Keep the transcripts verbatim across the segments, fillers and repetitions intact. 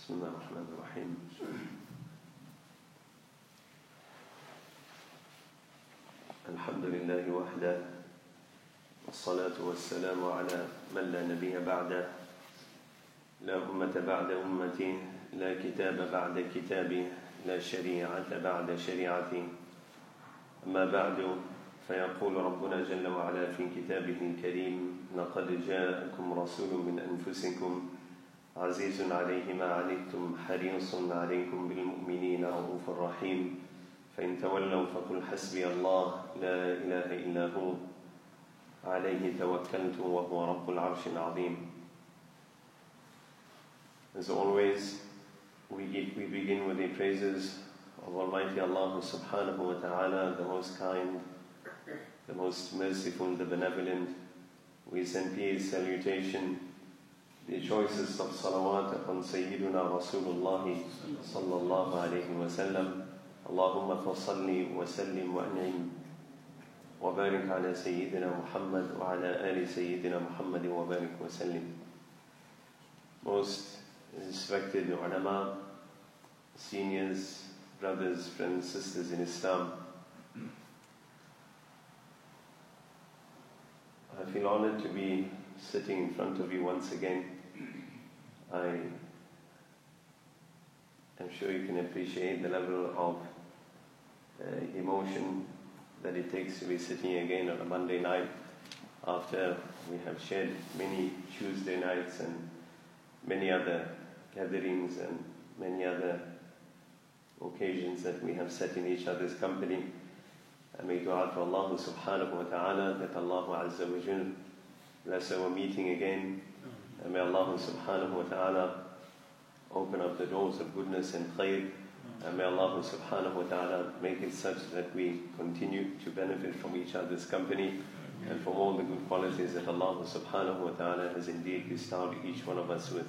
بسم الله الرحمن الرحيم الحمد لله وحده والصلاة والسلام على من لا نبي بعده لا أمة بعد أمته لا كتاب بعد كتابه لا شريعة بعد شريعته أما بعد فيقول ربنا جل وعلا في كتابه الكريم لقد جاءكم رسول من أنفسكم عزيز عليه ما عنتم حريص عليكم بالمؤمنين رؤوف رحيم فإن تولوا فقل حسبي الله لا إله إلا هو عليه توكلت وهو رب العرش العظيم. As always, we, get, we begin with the praises of Almighty Allah subhanahu wa ta'ala, the most kind, the most merciful, the benevolent. We send peace, salutation, the choicest of salawat upon Sayyiduna Rasulullah sallallahu alayhi wa sallam. Allahumma fasalli wa sallim wa an'im wa barik ala Sayyidina Muhammad wa ala ali Sayyidina Muhammad wa barik wa sallim. Most respected ulama, seniors, brothers, friends, sisters in Islam, I feel honored to be sitting in front of you once again. I am sure you can appreciate the level of uh, emotion that it takes to be sitting again on a Monday night after we have shared many Tuesday nights and many other gatherings and many other occasions that we have sat in each other's company. I make dua to Allah subhanahu wa ta'ala that Allah azza wa jal bless our meeting again. And may Allah subhanahu wa ta'ala open up the doors of goodness and khair. And may Allah subhanahu wa ta'ala make it such that we continue to benefit from each other's company and from all the good qualities that Allah subhanahu wa ta'ala has indeed bestowed each one of us with.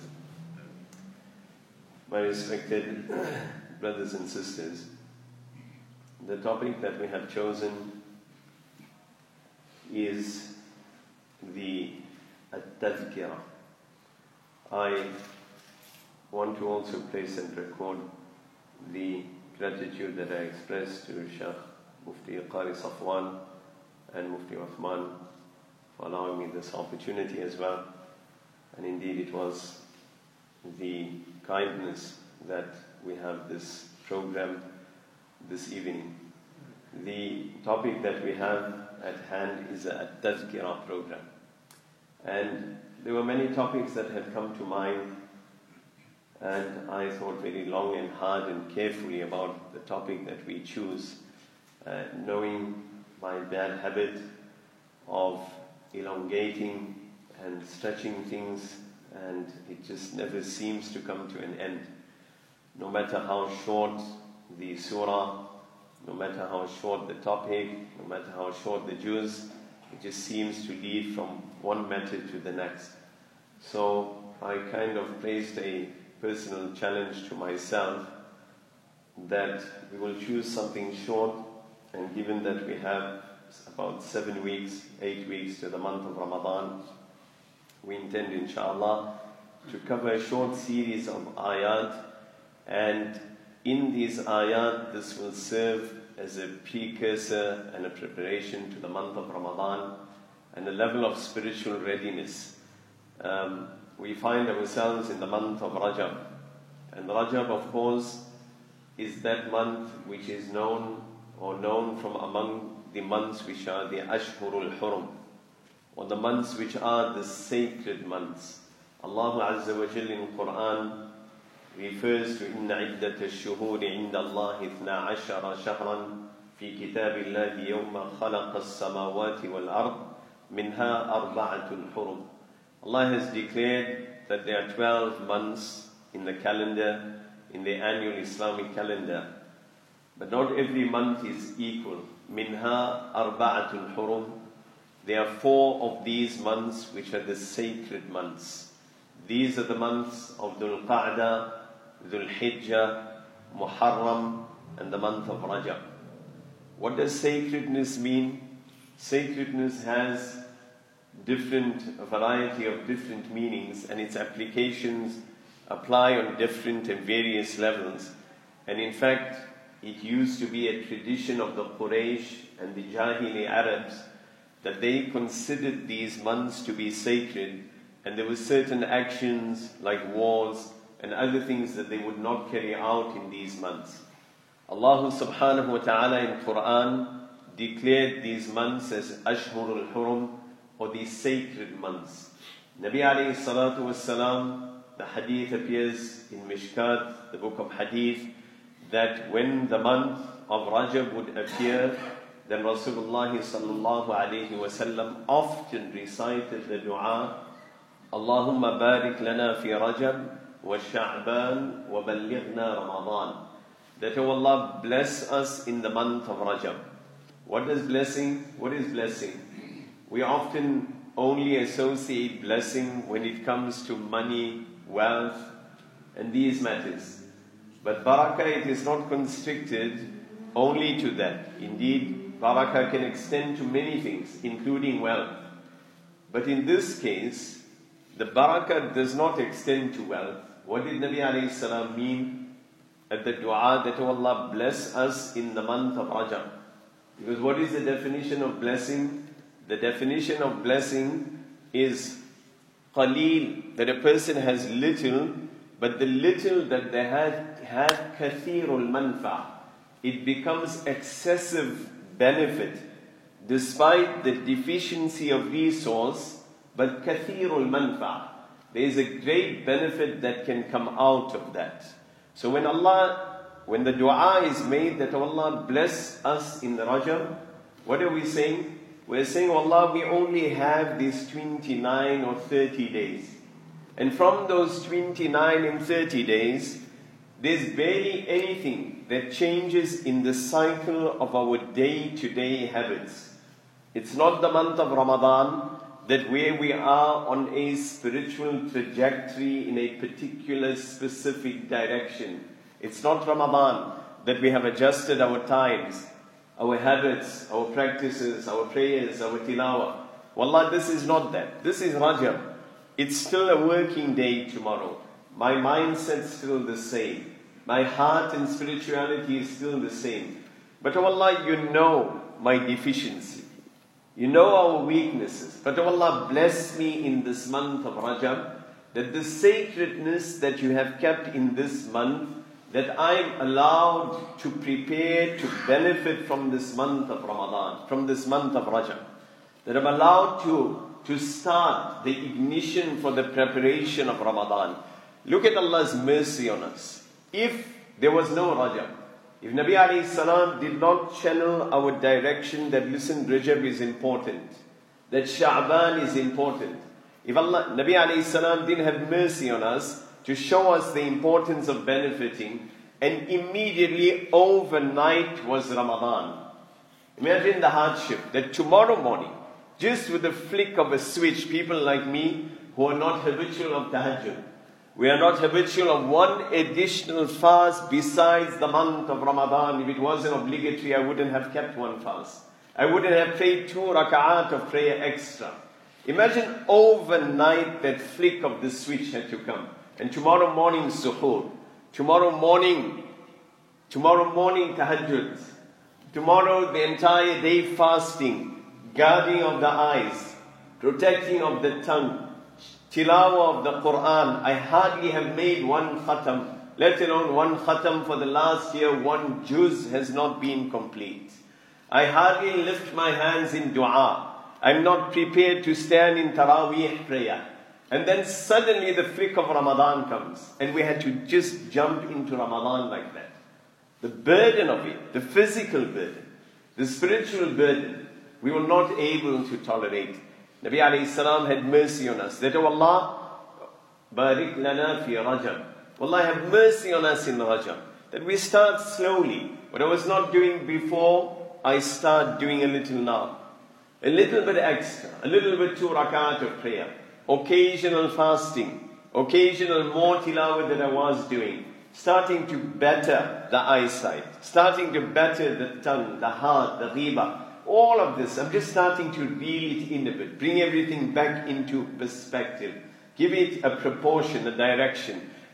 My respected brothers and sisters, the topic that we have chosen is the At-Tadhkirah. I want to also place and record the gratitude that I express to Shaykh Mufti Qari Safwan and Mufti Uthman for allowing me this opportunity as well. And indeed it was the kindness that we have this program this evening. The topic that we have at hand is a Tazkirah program. And there were many topics that had come to mind, and I thought very long and hard and carefully about the topic that we choose, uh, knowing my bad habit of elongating and stretching things, and it just never seems to come to an end. No matter how short the surah, no matter how short the topic, no matter how short the juz, it just seems to lead from one matter to the next. So I kind of placed a personal challenge to myself that we will choose something short, and given that we have about seven weeks, eight weeks to the month of Ramadan, we intend inshallah to cover a short series of ayat, and in these ayat this will serve as a precursor and a preparation to the month of Ramadan and a level of spiritual readiness. Um, we find ourselves in the month of Rajab, and Rajab, of course, is that month which is known or known from among the months which are the Ashhurul Hurum, or the months which are the sacred months. Allah Azza wa Jalla in Quran refers to إِنَّ عِدَّةَ الشُّهُورِ عِنْدَ اللَّهِ اثْنَا عَشَرَ شَهْرًا فِي كِتَابِ اللَّهِ يَوْمَ خَلَقَ السَّمَاوَاتِ وَالْأَرْضِ مِنْهَا أَرْبَعَةٌ حُرُمٌ. Allah has declared that there are twelve months in the calendar, in the annual Islamic calendar. But not every month is equal. مِنْهَا أَرْبَعَةٌ حُرُمٌ. There are four of these months which are the sacred months. These are the months of Dhul Qa'dah, Dhul Hijjah, Muharram, and the month of Rajab. What does sacredness mean? Sacredness has different, a variety of different meanings, and its applications apply on different and various levels. And in fact, it used to be a tradition of the Quraysh and the Jahili Arabs that they considered these months to be sacred, and there were certain actions like wars and other things that they would not carry out in these months. Allah subhanahu wa ta'ala in Quran declared these months as Ashhurul Hurum, or the sacred months. Nabi alayhi salatu was salam, the hadith appears in Mishkat, the book of hadith, that when the month of Rajab would appear, then Rasulullah sallallahu alayhi wa sallam often recited the dua, Allahumma barik lana fi Rajab wa Sha'ban wa ballighna Ramadan. That, oh Allah, bless us in the month of Rajab. What does blessing? What is blessing? We often only associate blessing when it comes to money, wealth, and these matters. But barakah, it is not constricted only to that. Indeed, barakah can extend to many things, including wealth. But in this case, the barakah does not extend to wealth. What did Nabi alayhi salam mean at the dua that, oh Allah, bless us in the month of Rajab? Because what is the definition of blessing? The definition of blessing is qaleel, that a person has little, but the little that they have, have kathirul manfa'. It becomes excessive benefit, despite the deficiency of resource, but kathirul manfa'. There is a great benefit that can come out of that. So when Allah, when the dua is made that, oh Allah, bless us in the Rajab, what are we saying? We're saying, oh Allah, we only have these twenty-nine or thirty days. And from those twenty-nine and thirty days, there's barely anything that changes in the cycle of our day-to-day habits. It's not the month of Ramadan that where we are on a spiritual trajectory in a particular specific direction. It's not Ramadan that we have adjusted our times, our habits, our practices, our prayers, our tilawah. Wallah, this is not that. This is Rajab. It's still a working day tomorrow. My mindset's still the same. My heart and spirituality is still the same. But oh Allah, you know my deficiency. You know our weaknesses. But oh Allah, bless me in this month of Rajab, that the sacredness that you have kept in this month, that I'm allowed to prepare to benefit from this month of Ramadan, from this month of Rajab. That I'm allowed to, to start the ignition for the preparation of Ramadan. Look at Allah's mercy on us. If there was no Rajab, if Nabi alayhi salam did not channel our direction that, listen, Rajab is important, that Sha'ban is important, if Allah, Nabi alayhi salam didn't have mercy on us to show us the importance of benefiting, and immediately overnight was Ramadan. Imagine the hardship that tomorrow morning, just with the flick of a switch, people like me who are not habitual of tahajjud, we are not habitual of one additional fast besides the month of Ramadan. If it wasn't obligatory, I wouldn't have kept one fast. I wouldn't have prayed two raka'at of prayer extra. Imagine overnight that flick of the switch had to come. And tomorrow morning suhoor. Tomorrow morning, tomorrow morning tahajjud. Tomorrow the entire day fasting, guarding of the eyes, protecting of the tongue, tilawah of the Quran. I hardly have made one khatam, let alone one khatam for the last year. One juz has not been complete. I hardly lift my hands in dua. I'm not prepared to stand in Taraweeh prayer. And then suddenly the flick of Ramadan comes, and we had to just jump into Ramadan like that. The burden of it, the physical burden, the spiritual burden, we were not able to tolerate. Nabi alayhi salam had mercy on us. That, oh Allah, barik lana fi Rajab. Wallah, have mercy on us in Rajab. That we start slowly. What I was not doing before, I start doing a little now. A little bit extra, a little bit two rakat of prayer. Occasional fasting, occasional more tilawah that I was doing. Starting to better the eyesight, starting to better the tongue, the heart, the ghiba. All of this, I'm just starting to reel it in a bit, bring everything back into perspective, give it a proportion, a direction.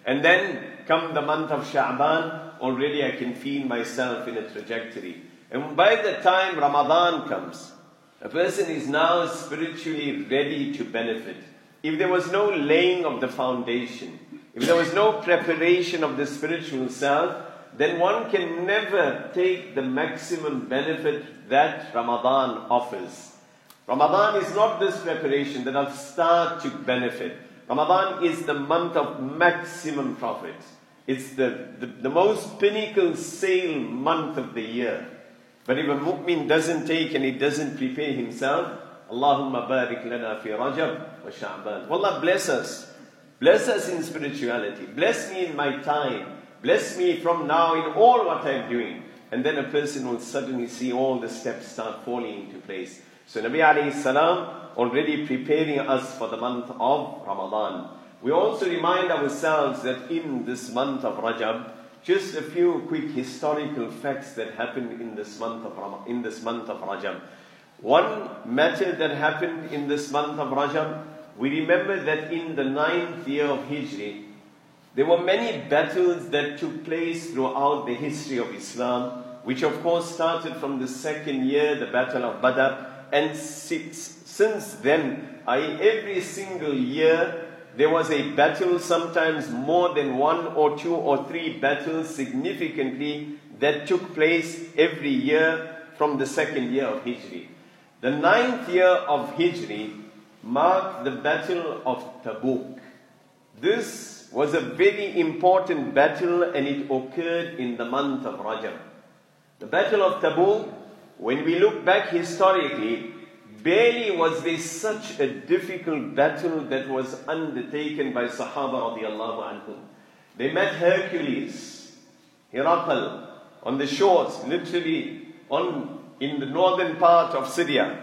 And then come the month of Sha'ban, already I can feel myself in a trajectory. And by the time Ramadan comes, a person is now spiritually ready to benefit. If there was no laying of the foundation, if there was no preparation of the spiritual self, then one can never take the maximum benefit that Ramadan offers. Ramadan is not this preparation that I'll start to benefit. Ramadan is the month of maximum profit. It's the, the, the most pinnacle sale month of the year. But if a mu'min doesn't take and he doesn't prepare himself, Allahumma barik lana fi Rajab wa Sha'ban. Wallah, bless us. Bless us in spirituality. Bless me in my time. Bless me from now in all what I'm doing. And then a person will suddenly see all the steps start falling into place. So Nabi alayhi salam already preparing us for the month of Ramadan. We also remind ourselves that in this month of Rajab, just a few quick historical facts that happened in this month of Ram- in this month of Rajab. One matter that happened in this month of Rajab, we remember that in the ninth year of Hijri, there were many battles that took place throughout the history of Islam, which of course started from the second year, the Battle of Badr, and since, since then, I, every single year, there was a battle, sometimes more than one or two or three battles significantly that took place every year from the second year of Hijri. The ninth year of Hijri marked the Battle of Tabuk. This was a very important battle and it occurred in the month of Rajab. The Battle of Tabuk, when we look back historically, barely was there such a difficult battle that was undertaken by Sahaba radiallahu anhum. They met Hercules, Herakl, on the shores, literally on in the northern part of Syria.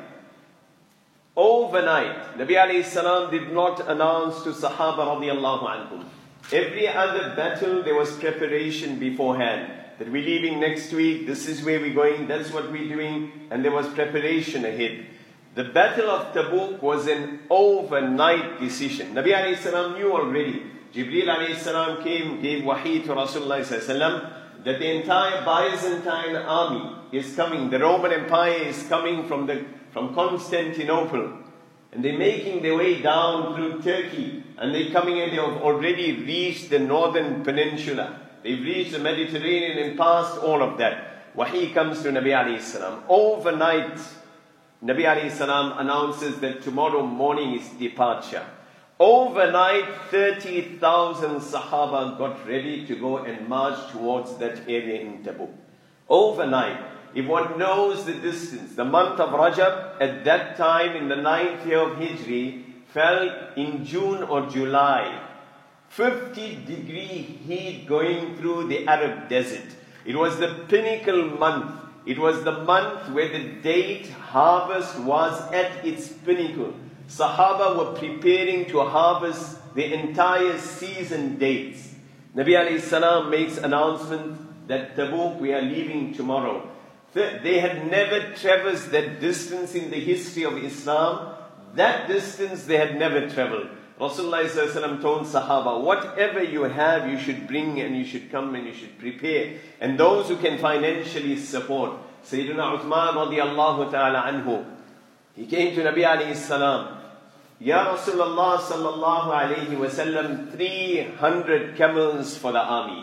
Overnight, Nabi alayhi salam did not announce to Sahaba radiallahu anhum. Every other battle there was preparation beforehand. That we're leaving next week, this is where we're going, that's what we're doing, and there was preparation ahead. The Battle of Tabuk was an overnight decision. Nabi alayhi salam knew already. Jibreel alayhi salam came, gave wahi to Rasulullah sallallahu alayhi wasallam that the entire Byzantine army is coming. The Roman Empire is coming from the from Constantinople. And they're making their way down through Turkey. And they're coming and they have already reached the northern peninsula. They've reached the Mediterranean and passed all of that. Wahi comes to Nabi alayhi salam. Overnight, Nabi alayhi salam announces that tomorrow morning is departure. Overnight, thirty thousand Sahaba got ready to go and march towards that area in Tabuk. Overnight. If one knows the distance, the month of Rajab at that time in the ninth year of Hijri fell in June or July. fifty degree heat going through the Arab desert. It was the pinnacle month. It was the month where the date harvest was at its pinnacle. Sahaba were preparing to harvest the entire season dates. Nabi alayhi salam makes announcement that Tabuk we are leaving tomorrow. They had never traversed that distance in the history of Islam. That distance they had never traveled. Rasulullah sallallahu alaihi wasallam told Sahaba, whatever you have, you should bring and you should come and you should prepare. And those who can financially support. Sayyidina Uthman radiallahu ta'ala anhu, he came to Nabi alayhi salam. Ya Rasulullah sallallahu alayhi wasallam, three hundred camels for the army.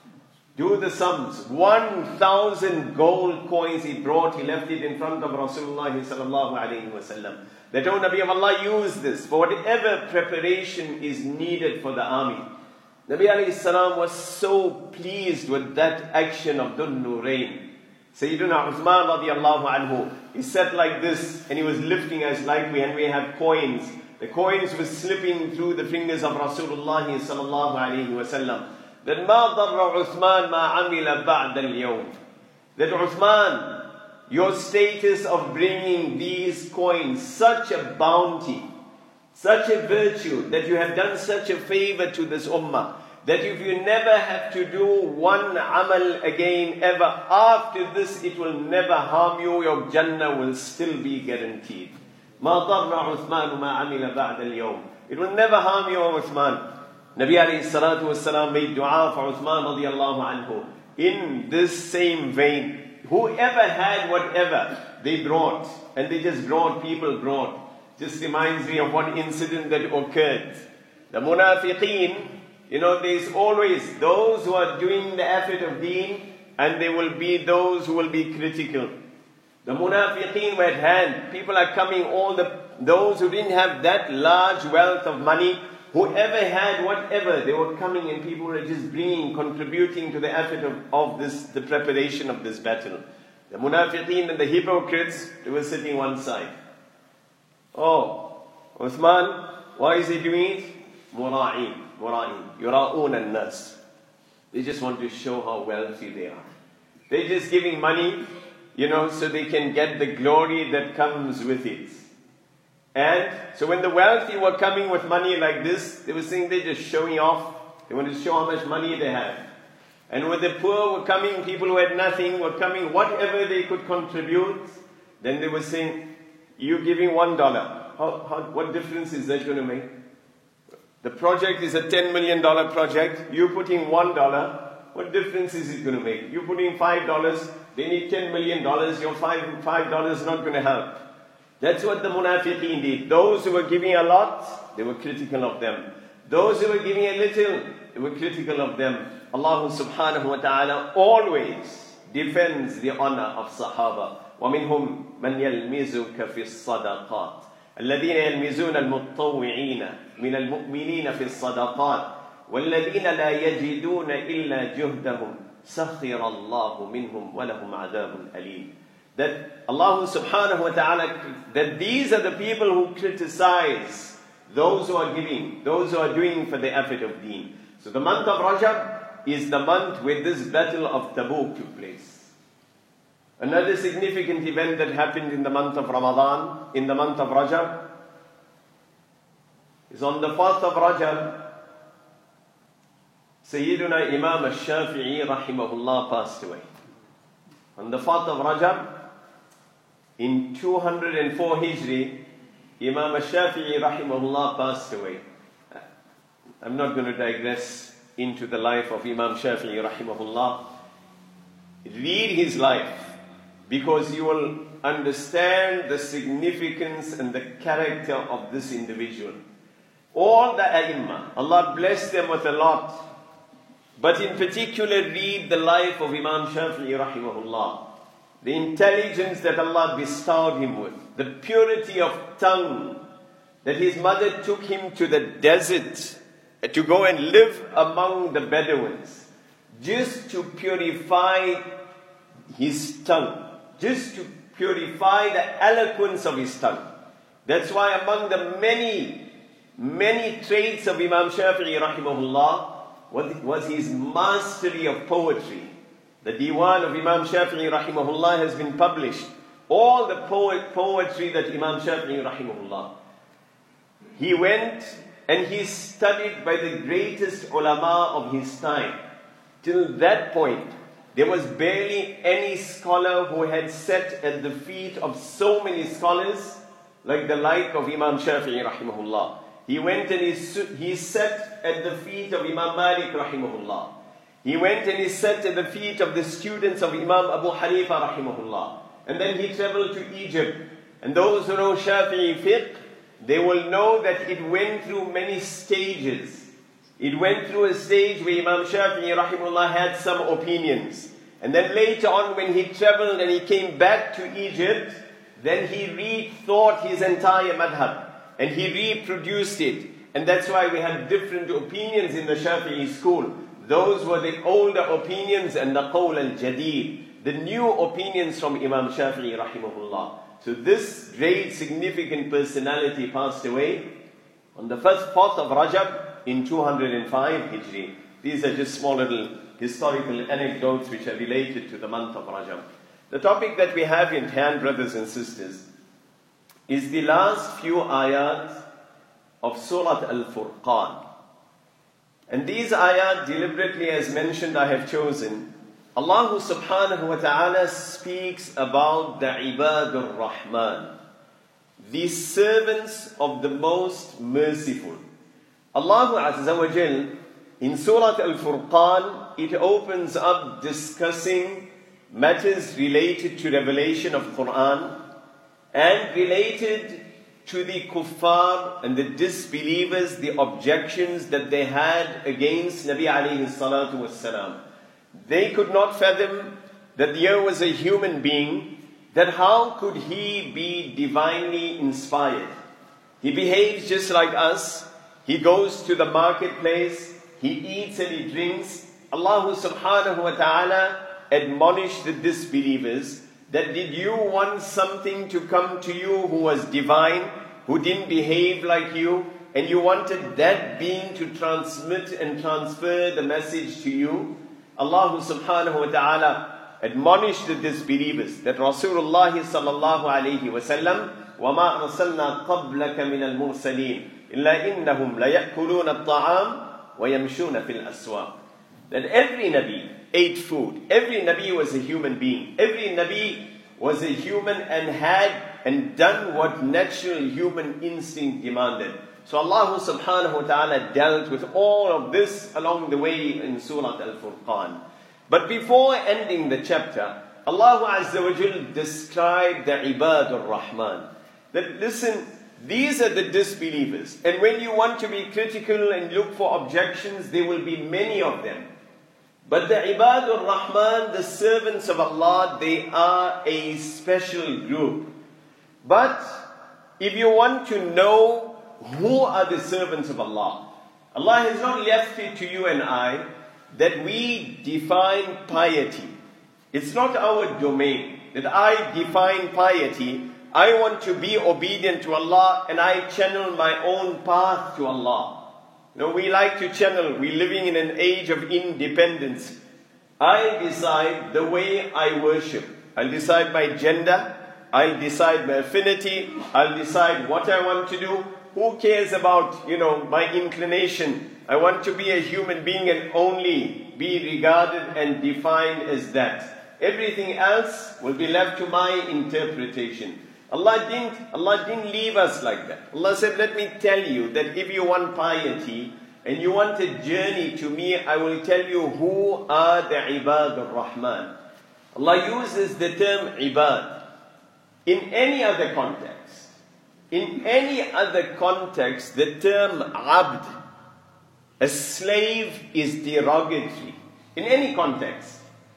Do the sums. One thousand gold coins he brought, he left it in front of Rasulullah sallallahu alayhi wasallam. That, oh Nabi of Allah, use this for whatever preparation is needed for the army. Nabi alayhi salam was so pleased with that action of Dhun Nurayn. Sayyidina Uthman radiallahu anhu, he sat like this and he was lifting us like we and we have coins. The coins were slipping through the fingers of Rasulullah sallallahu alayhi wasallam. That مَا ضَرَّ عُثْمَانَ مَا عَمِلَ بَعْدَ الْيَوْمِ. That Uthman, your status of bringing these coins, such a bounty, such a virtue, that you have done such a favor to this ummah, that if you never have to do one amal again ever, after this it will never harm you, your Jannah will still be guaranteed. مَا ضَرَّ عُثْمَانُ مَا عَمِلَ بَعْدَ الْيَوْمِ. It will never harm you, O Uthman. Nabi Nabi alayhi salatu wasalam made dua for Uthman radiallahu anhu. In this same vein, whoever had whatever, they brought. And they just brought, people brought. Just reminds me of one incident that occurred. The munafiqeen, you know, there's always those who are doing the effort of deen, and there will be those who will be critical. The munafiqeen were at hand. People are coming, all the those who didn't have that large wealth of money, whoever had whatever, they were coming, and people were just bringing, contributing to the effort of, of this, the preparation of this battle. The munafiqeen and the hypocrites, they were sitting one side. Oh, Uthman, why is he doing it? Mura'in, mura'in, yura'un al-nas. They just want to show how wealthy they are. They're just giving money, you know, so they can get the glory that comes with it. And so when the wealthy were coming with money like this, they were saying they're just showing off. They want to show how much money they have. And when the poor were coming, people who had nothing were coming, whatever they could contribute, then they were saying, you giving one dollar. How, how, what difference is that going to make? The project is a ten million dollar project. You putting one dollar. What difference is it going to make? You putting five dollars. They need ten million dollars. Your five five dollars is not going to help. That's what the munafiqeen did. Those who were giving a lot, they were critical of them. Those who were giving a little, they were critical of them. Allah subhanahu wa ta'ala always defends the honor of Sahaba. وَمِنْهُمْ مَنْ يَلْمِزُكَ فِي الصَّدَقَاتِ الَّذِينَ يَلْمِزُونَ الْمُطَّوِّعِينَ مِنَ الْمُؤْمِنِينَ فِي الصَّدَقَاتِ وَالَّذِينَ لَا يَجِدُونَ إِلَّا جُهْدَهُمْ سَخِرَ اللَّهُ مِنْهُمْ وَلَهُمْ عَذَابٌ أَلِيمٌ. That Allah subhanahu wa ta'ala, that these are the people who criticize those who are giving, those who are doing for the effort of deen. So the month of Rajab is the month where this battle of Tabuk took place. Another significant event that happened in the month of Ramadan, in the month of Rajab, is on the fourth of Rajab, Sayyiduna Imam al-Shafi'i rahimahullah passed away. On the fourth of Rajab, in two hundred four Hijri, Imam al-Shafi'i rahimahullah passed away. I'm not going to digress into the life of Imam Shafi'i rahimahullah. Read his life, because you will understand the significance and the character of this individual. All the A'immah, Allah blessed them with a lot. But in particular, read the life of Imam Shafi'i rahimahullah. The intelligence that Allah bestowed him with, the purity of tongue, that his mother took him to the desert to go and live among the Bedouins, just to purify his tongue, just to purify the eloquence of his tongue. That's why among the many, many traits of Imam Shafi'i rahimahullah was his mastery of poetry. The Diwan of Imam Shafi'i rahimahullah has been published. All the poet, poetry that Imam Shafi'i rahimahullah. He went and he studied by the greatest ulama of his time. Till that point, there was barely any scholar who had sat at the feet of so many scholars like the like of Imam Shafi'i rahimahullah. He went and he, he sat at the feet of Imam Malik rahimahullah. He went and he sat at the feet of the students of Imam Abu Hanifa rahimahullah. And then he traveled to Egypt. And those who know Shafi'i fiqh, they will know that it went through many stages. It went through a stage where Imam Shafi'i rahimahullah had some opinions. And then later on, when he traveled and he came back to Egypt, then he rethought his entire madhab. And he reproduced it. And that's why we have different opinions in the Shafi'i school. Those were the older opinions and the qawl al-jadid, the new opinions from Imam Shafi'i rahimahullah. So this great significant personality passed away on the first fourth of Rajab in two hundred five Hijri. These are just small little historical anecdotes which are related to the month of Rajab. The topic that we have in hand, brothers and sisters, is the last few ayat of Surah Al-Furqan. And these ayat, deliberately as mentioned, I have chosen. Allah subhanahu wa ta'ala speaks about the Ibadur Rahman, the servants of the most merciful, Allah Azza wa Jal, in Surah Al-Furqan, it opens up discussing matters related to revelation of Quran and related to the kuffar and the disbelievers, the objections that they had against Nabi alayhi salatu wassalam. They could not fathom that there was a human being, that how could he be divinely inspired? He behaves just like us. He goes to the marketplace. He eats and he drinks. Allah subhanahu wa ta'ala admonished the disbelievers that did you want something to come to you who was divine, who didn't behave like you, and you wanted that being to transmit and transfer the message to you? Allah subhanahu wa ta'ala admonished the disbelievers that Rasulullah sallallahu alayhi wa sallam, وَمَا أَرْسَلْنَا قَبْلَكَ مِنَ الْمُرْسَلِينَ إِلَّا إِنَّهُمْ لَيَأْكُلُونَ الطَّعَامَ وَيَمْشُونَ فِي الْأَسْوَاقِ. That every Nabi ate food. Every Nabi was a human being. Every Nabi was a human and had and done what natural human instinct demanded. So Allah subhanahu wa ta'ala dealt with all of this along the way in Surah Al-Furqan. But before ending the chapter, Allah Azza wa Jal described the Ibad al-Rahman. That listen, these are the disbelievers. And when you want to be critical and look for objections, there will be many of them. But the Ibad al-Rahman, the servants of Allah, they are a special group. But if you want to know who are the servants of Allah, Allah has not left it to you and I that we define piety. It's not our domain that I define piety. I want to be obedient to Allah and I channel my own path to Allah. You know, we like to channel. We're living in an age of independence. I decide the way I worship. I'll decide my gender. I'll decide my affinity. I'll decide what I want to do. Who cares about, you know, my inclination? I want to be a human being and only be regarded and defined as that. Everything else will be left to my interpretation. Allah didn't, Allah didn't leave us like that. Allah said, let me tell you that if you want piety and you want a journey to me, I will tell you who are the Ibad al-Rahman. Allah uses the term Ibad in any other context. In any other context, the term Abd, a slave, is derogatory. In any context.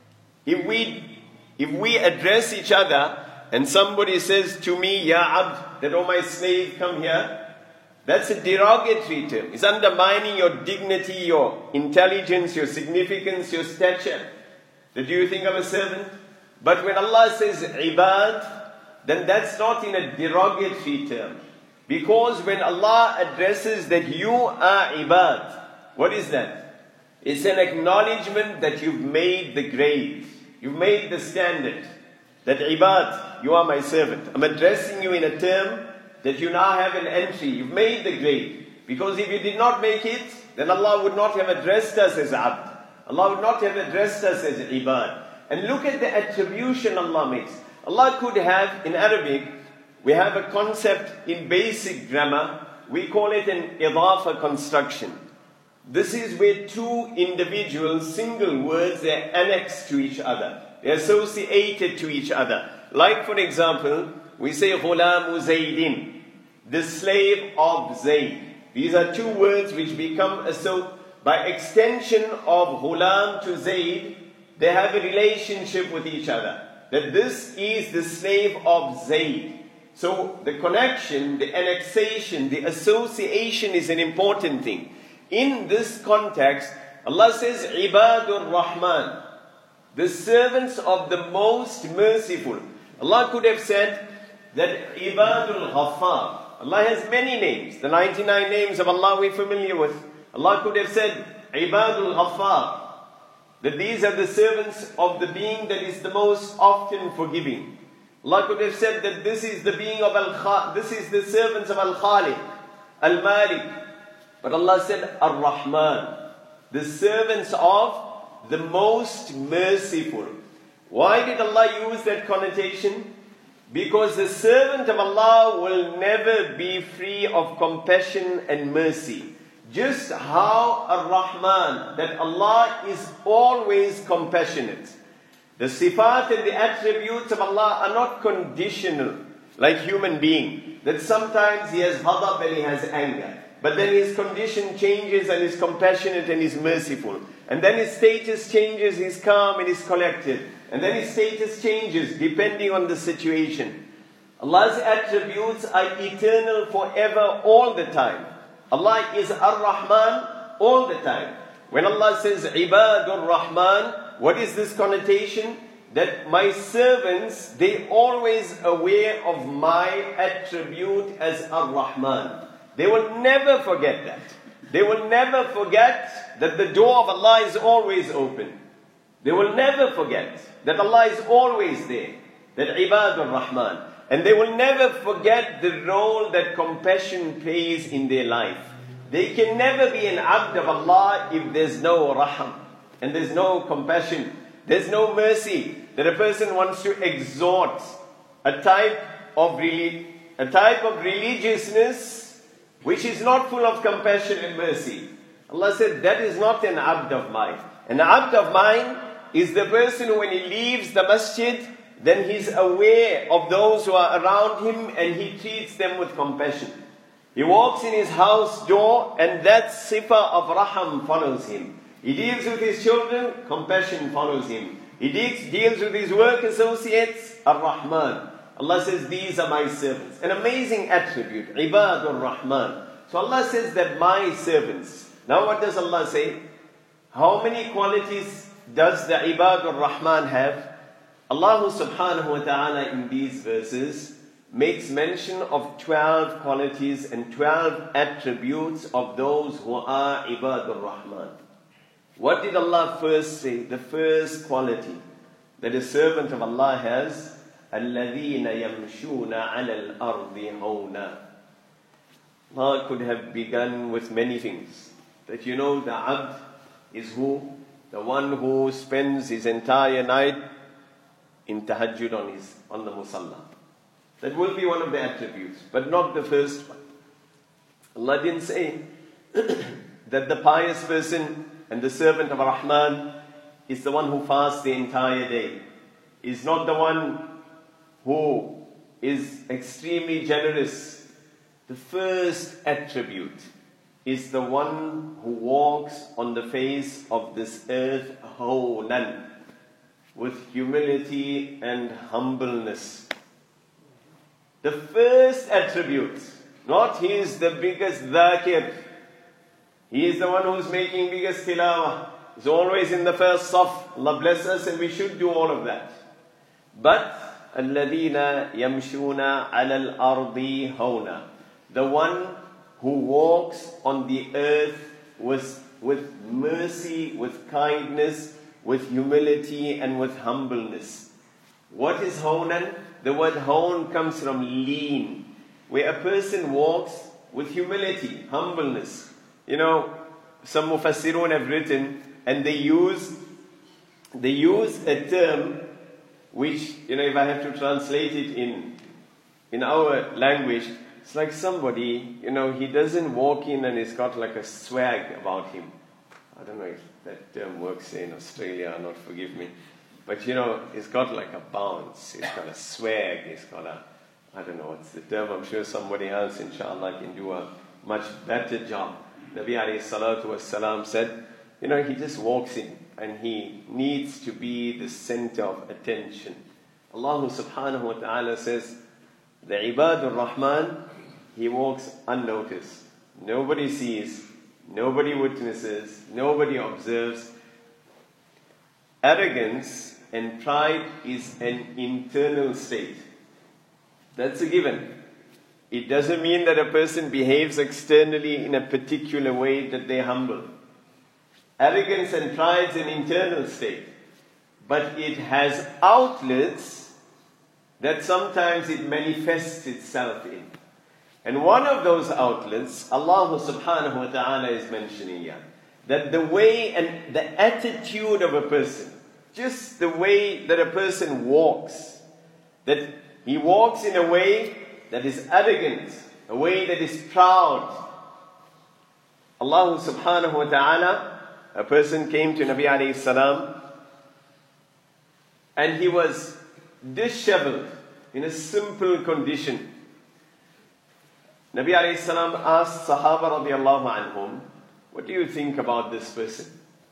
If we, if we address each other and somebody says to me, Ya Abd, that, oh my slave, come here, that's a derogatory term. It's undermining your dignity, your intelligence, your significance, your stature. That you think I'm a servant? But when Allah says Ibad, then that's not in a derogatory term. Because when Allah addresses that you are Ibad, what is that? It's an acknowledgement that you've made the grade. You've made the standard. That Ibad, you are my servant. I'm addressing you in a term that you now have an entry. You've made the grade. Because if you did not make it, then Allah would not have addressed us as Abd. Allah would not have addressed us as Ibad. And look at the attribution Allah makes. Allah could have, in Arabic, we have a concept in basic grammar, we call it an idafa construction. This is where two individual single words, they're annexed to each other. They're associated to each other. Like for example, we say Ghulamu Zaydin, the slave of Zayd. These are two words which become, so by extension of Ghulam to Zayd, they have a relationship with each other. That this is the slave of Zayd. So the connection, the annexation, the association is an important thing. In this context, Allah says, Ibadur Rahman, the servants of the most merciful. Allah could have said that Ibadul Ghaffar. Allah has many names. The ninety-nine names of Allah we're familiar with. Allah could have said Ibadul Ghaffar, that these are the servants of the being that is the most often forgiving. Allah could have said that this is the being of Al-Khaliq, this is the servants of Al-Khaliq, Al-Malik. But Allah said Ar-Rahman, the servants of the most merciful. Why did Allah use that connotation? Because the servant of Allah will never be free of compassion and mercy. just how Ar-Rahman, that Allah is always compassionate. The sifat and the attributes of Allah are not conditional like human being, that sometimes He has ghadab and He has anger, but then His condition changes and He's compassionate and He's merciful, and then His status changes, He's calm and He's collected, and then His status changes depending on the situation. Allah's attributes are eternal forever, all the time. Allah is Ar-Rahman all the time. When Allah says Ibadur Rahman, what is this connotation? That my servants, they always aware of my attribute as Ar-Rahman. They will never forget that. They will never forget that the door of Allah is always open. They will never forget that Allah is always there. That Ibadur Rahman. And they will never forget the role that compassion plays in their life. They can never be an abd of Allah if there's no raham, and there's no compassion, there's no mercy. That a person wants to exhort a type of reli- a type of religiousness which is not full of compassion and mercy. Allah said, that is not an abd of mine. An abd of mine is the person who, when he leaves the masjid, then he's aware of those who are around him and he treats them with compassion. He walks in his house door and that sifa of raham follows him. He deals with his children, compassion follows him. He deals, deals with his work associates, Ar-Rahman. Allah says, these are my servants. An amazing attribute, Ibadur Rahman. So Allah says that my servants. Now what does Allah say? How many qualities does the Ibadur Rahman have? Allah subhanahu wa ta'ala in these verses makes mention of twelve qualities and twelve attributes of those who are Ibadur Rahman. What did Allah first say? The first quality that a servant of Allah has, الَّذِينَ يَمْشُونَ عَلَى الْأَرْضِ هَوْنًا. Allah could have begun with many things. That you know the abd is who? The one who spends his entire night in tahajjud on his on the musalla. That will be one of the attributes, but not the first one. Allah didn't say that the pious person and the servant of Rahman is the one who fasts the entire day. Is not the one who is extremely generous. The first attribute is the one who walks on the face of this earth hawnan, with humility and humbleness. The first attribute, not he is the biggest dhakir, he is the one who's making biggest tilawah, he's always in the first saf. Allah bless us, and we should do all of that. But الَّذِينَ يَمْشُونَ عَلَى الْأَرْضِ هَوْنًا, the one who walks on the earth with, with mercy, with kindness, with humility and with humbleness. What is hawnan? The word hawn comes from lean, where a person walks with humility, humbleness. You know, some mufassirun have written, and they use they use a term which, you know, if I have to translate it in in our language, it's like somebody, you know, he doesn't walk in and he's got like a swag about him. I don't know if that term works in Australia or not, forgive me. But you know, he's got like a bounce, he's got a swag, he's got a, I don't know what's the term, I'm sure somebody else inshallah can do a much better job. Nabi alayhi salatu wassalam said, you know, he just walks in and he needs to be the center of attention. Allah subhanahu wa ta'ala says, the Ibadur Rahman, he walks unnoticed. Nobody sees, nobody witnesses, nobody observes. Arrogance and pride is an internal state. That's a given. It doesn't mean that a person behaves externally in a particular way that they're humble. Arrogance and pride is an internal state. But it has outlets that sometimes it manifests itself in. And one of those outlets, Allah subhanahu wa ta'ala is mentioning here. That the way and the attitude of a person, just the way that a person walks, that he walks in a way that is arrogant, a way that is proud. Allah subhanahu wa ta'ala, a person came to Nabi alayhi salam, and he was disheveled in a simple condition. Nabi alayhi salam asked Sahaba radiallahu anhum, what do you think about this person?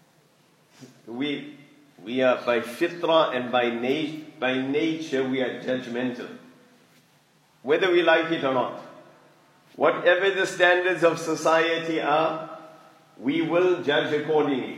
We, we are by fitra and by, na- by nature we are judgmental. Whether we like it or not. Whatever the standards of society are, we will judge accordingly.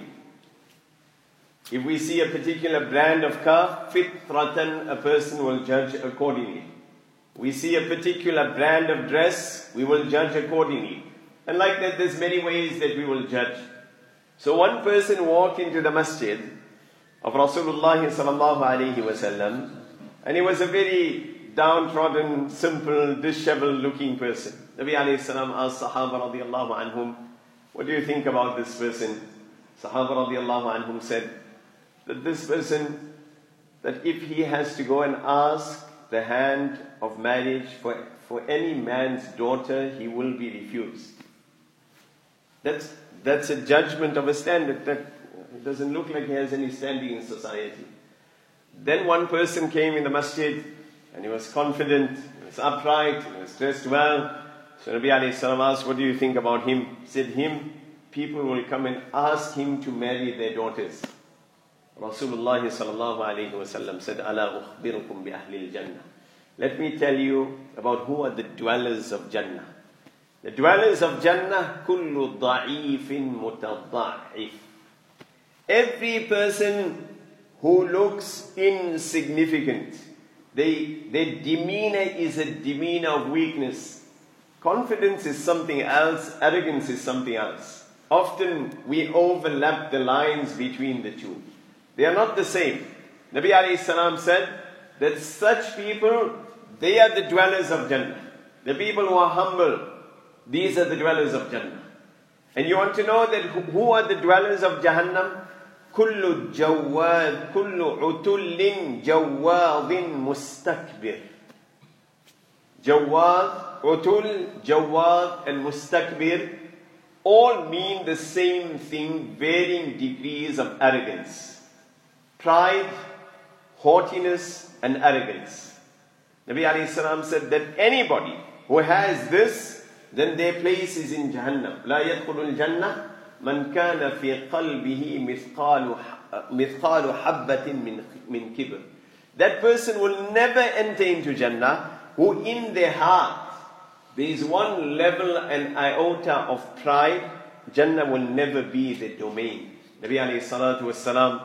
If we see a particular brand of car, fitratan, a person will judge accordingly. We see a particular brand of dress, we will judge accordingly. And like that, there's many ways that we will judge. So one person walked into the masjid of Rasulullah sallallahu alayhi wasallam, and he was a very downtrodden, simple, disheveled looking person. Nabi alayhi salam asked Sahaba radiallahu anhum, what do you think about this person? Sahaba radiallahu anhum said that this person, that if he has to go and ask the hand of marriage for, for any man's daughter, he will be refused. That's, that's a judgment of a standard that doesn't look like he has any standing in society. Then one person came in the masjid, and he was confident, he was upright, he was dressed well. So Nabi alayhi salam asked, what do you think about him? He said, him, people will come and ask him to marry their daughters. Rasulullah sallallahu alayhi wasallam said, Ala ukhbirukum bi ahli al-Jannah. Let me tell you about who are the dwellers of Jannah. The dwellers of Jannah, kullu da'ifin mutada'if. Every person who looks insignificant, they, their demeanor is a demeanor of weakness. Confidence is something else, arrogance is something else. Often we overlap the lines between the two. They are not the same. Nabi alayhi salam said that such people, they are the dwellers of Jannah. The people who are humble, these are the dwellers of Jannah. And you want to know that who are the dwellers of Jahannam? Kullu jawad, kullu utullin jawadin mustakbir. Jawad, utul, jawad and mustakbir all mean the same thing, varying degrees of arrogance. Pride, haughtiness and arrogance. Nabi alayhi salam said that anybody who has this, then their place is in Jahannam. لا يدخل الجنة من كان في قلبه مثقال مثقال حبة من من كبر. That person will never enter into Jannah who in their heart there is one level and iota of pride. Jannah will never be the domain. Nabi alayhi salatu wassalam,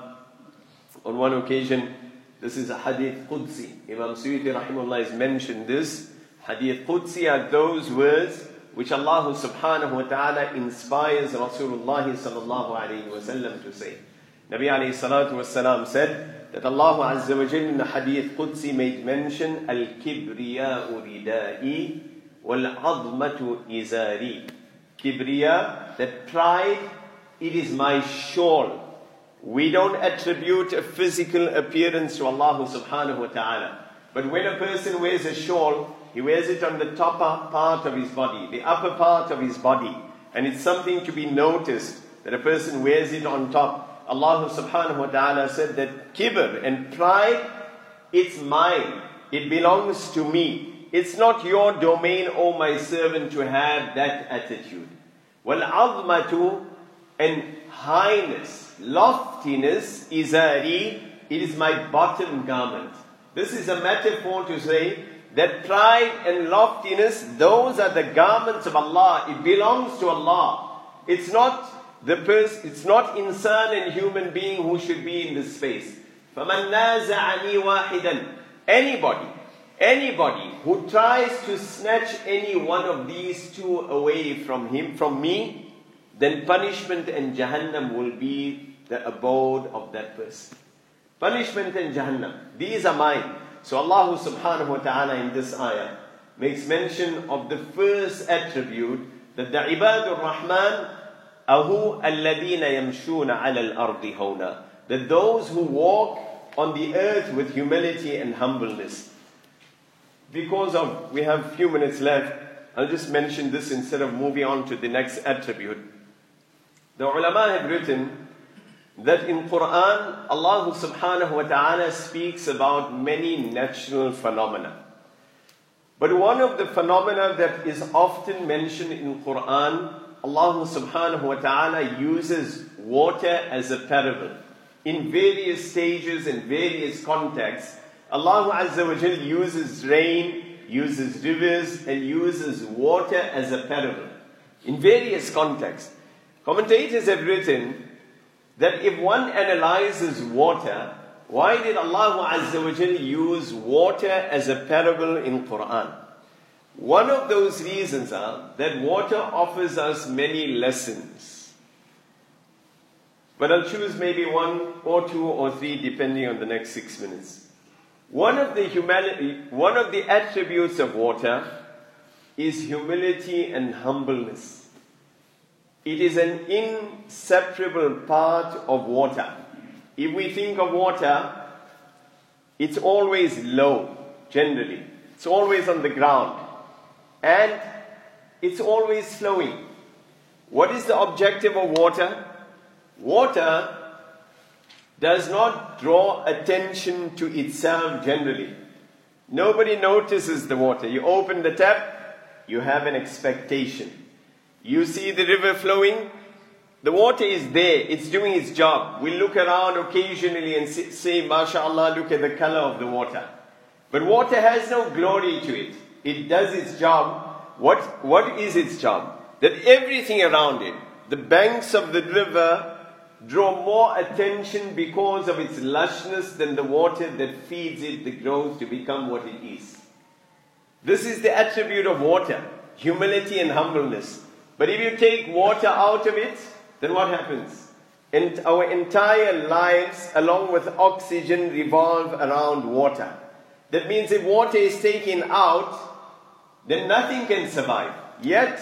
on one occasion, this is a hadith Qudsi. Imam Suyuti rahimahullah has mentioned this. Hadith Qudsi are those words which Allah subhanahu wa ta'ala inspires Rasulullah sallallahu alayhi wa sallam to say. Nabi alayhi salatu wa salam said that Allah azza wa jalla in the Hadith Qudsi made mention, Al-kibriya'u ridai wal-'azmatu izari. Kibriya, that pride, it is my shawl. We don't attribute a physical appearance to Allah subhanahu wa ta'ala. But when a person wears a shawl, he wears it on the top part of his body, the upper part of his body. And it's something to be noticed that a person wears it on top. Allah subhanahu wa ta'ala said that kibr and pride, it's mine. It belongs to me. It's not your domain, O my servant, to have that attitude. Wal-'azmatu, and highness, loftiness, izari, it is my bottom garment. This is a metaphor to say that pride and loftiness, those are the garments of Allah. It belongs to Allah. It's not the person, it's not insan and human being who should be in this space. فَمَنْ نَازَعَنِي وَاحِدًا. Anybody, anybody who tries to snatch any one of these two away from him, from me, then punishment and Jahannam will be the abode of that person. Punishment and Jahannam, these are mine. So Allah subhanahu wa ta'ala in this ayah makes mention of the first attribute, that the ibadur rahman ahu alladhina yamshuna ala al-ardi hawna, that those who walk on the earth with humility and humbleness. Because of, we have few minutes left, I'll just mention this instead of moving on to the next attribute. The ulama have written that in Quran, Allah subhanahu wa ta'ala speaks about many natural phenomena. But one of the phenomena that is often mentioned in Quran, Allah subhanahu wa ta'ala uses water as a parable. In various stages and various contexts, Allah azza wa jal uses rain, uses rivers, and uses water as a parable. In various contexts. Commentators have written that if one analyzes water, why did Allah azza wa jal use water as a parable in Quran? One of those reasons are that water offers us many lessons. But I'll choose maybe one or two or three depending on the next six minutes. One of the humanity, one of the attributes of water is humility and humbleness. It is an inseparable part of water. If we think of water, it's always low, generally. It's always on the ground. And it's always flowing. What is the objective of water? Water does not draw attention to itself generally. Nobody notices the water. You open the tap, you have an expectation. You see the river flowing, the water is there, it's doing its job. We look around occasionally and say, MashaAllah, look at the color of the water. But water has no glory to it. It does its job. What, what is its job? That everything around it, the banks of the river, draw more attention because of its lushness than the water that feeds it the growth to become what it is. This is the attribute of water, humility and humbleness. But if you take water out of it, then what happens? And our entire lives, along with oxygen, revolve around water. That means if water is taken out, then nothing can survive. Yet,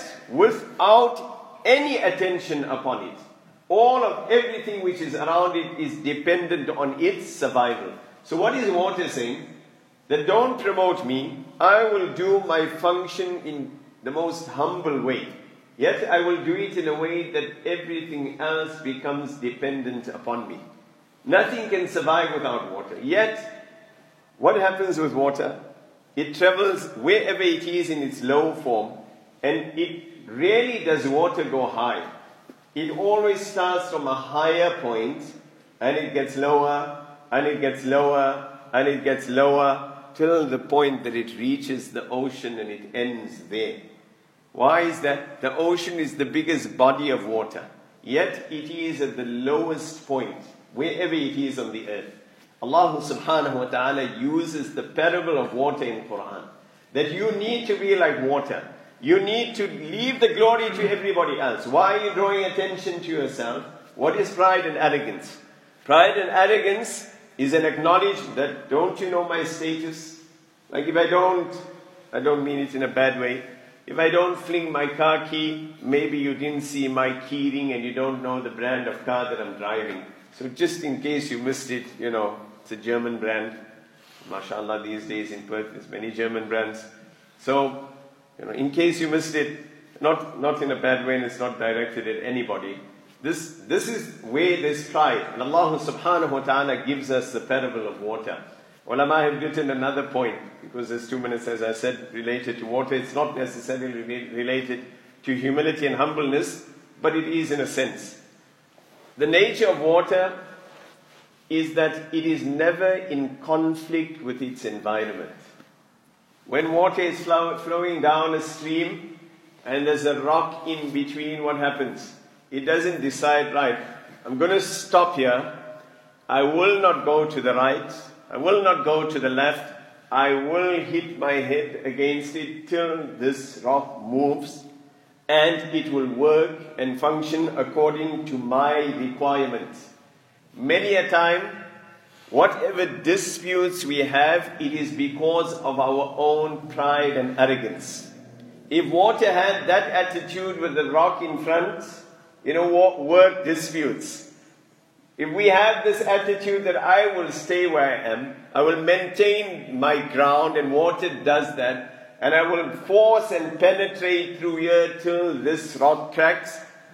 without any attention upon it, all of everything which is around it is dependent on its survival. So what is water saying? That don't promote me, I will do my function in the most humble way. Yet I will do it in a way that everything else becomes dependent upon me. Nothing can survive without water. Yet, what happens with water? It travels wherever it is in its low form, and it rarely does water go high. It always starts from a higher point, and it gets lower, and it gets lower, and it gets lower, till the point that it reaches the ocean and it ends there. Why is that? The ocean is the biggest body of water, yet it is at the lowest point, wherever it is on the earth. Allah subhanahu wa ta'ala uses the parable of water in Quran. That you need to be like water. You need to leave the glory to everybody else. Why are you drawing attention to yourself? What is pride and arrogance? Pride and arrogance is an acknowledgement that, don't you know my status? Like if I don't, I don't mean it in a bad way. If I don't fling my car key, maybe you didn't see my key ring and you don't know the brand of car that I'm driving. So just in case you missed it, you know, it's a German brand. MashaAllah, these days in Perth, there's many German brands. So, you know, in case you missed it, not, not in a bad way, and it's not directed at anybody. This, this is where there's pride. And Allah subhanahu wa ta'ala gives us the parable of water. Ulama have written another point, because there's two minutes, as I said, related to water. It's not necessarily related to humility and humbleness, but it is in a sense. The nature of water is that it is never in conflict with its environment. When water is flow, flowing down a stream and there's a rock in between, what happens? It doesn't decide, right, I'm going to stop here. I will not go to the right. I will not go to the left. I will hit my head against it till this rock moves, and it will work and function according to my requirements. Many a time, whatever disputes we have, it is because of our own pride and arrogance. If water had that attitude with the rock in front, you know, work disputes. If we have this attitude that I will stay where I am, I will maintain my ground, and water does that, and I will force and penetrate through here till this rock cracks,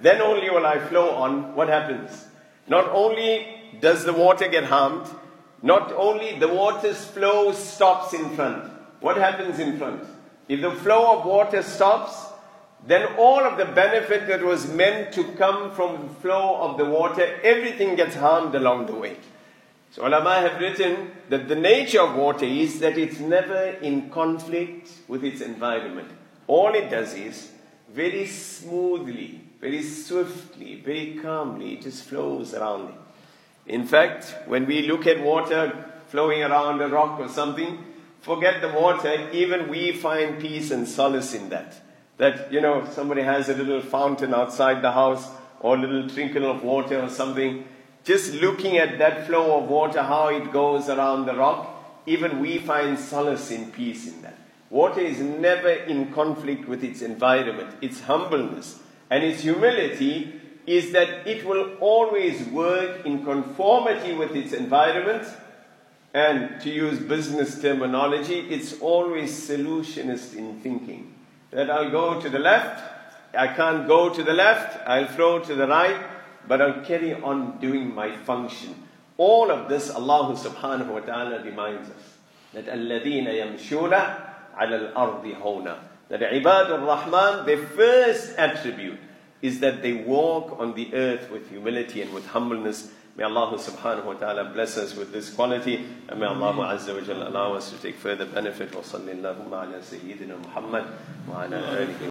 then only will I flow on. What happens? Not only does the water get harmed, not only the water's flow stops in front. What happens in front? If the flow of water stops, then all of the benefit that was meant to come from the flow of the water, everything gets harmed along the way. So ulama have written that the nature of water is that it's never in conflict with its environment. All it does is, very smoothly, very swiftly, very calmly, it just flows around it. In fact, when we look at water flowing around a rock or something, forget the water, even we find peace and solace in that. That, you know, somebody has a little fountain outside the house, or a little trickle of water or something. Just looking at that flow of water, how it goes around the rock, even we find solace and peace in that. Water is never in conflict with its environment. Its humbleness and its humility is that it will always work in conformity with its environment. And to use business terminology, it's always solutionist in thinking. That I'll go to the left, I can't go to the left, I'll flow to the right, but I'll carry on doing my function. All of this, Allah subhanahu wa ta'ala reminds us that الَّذِينَ يَمْشُونَ عَلَى الْأَرْضِ هَوْنًا. That Ibad al-Rahman, their first attribute is that they walk on the earth with humility and with humbleness. May Allah subhanahu wa ta'ala bless us with this quality, and may Allah azza wa jalla allow us to take further benefit. Wa sallallahu ala sayyidina Muhammad wa ala alihi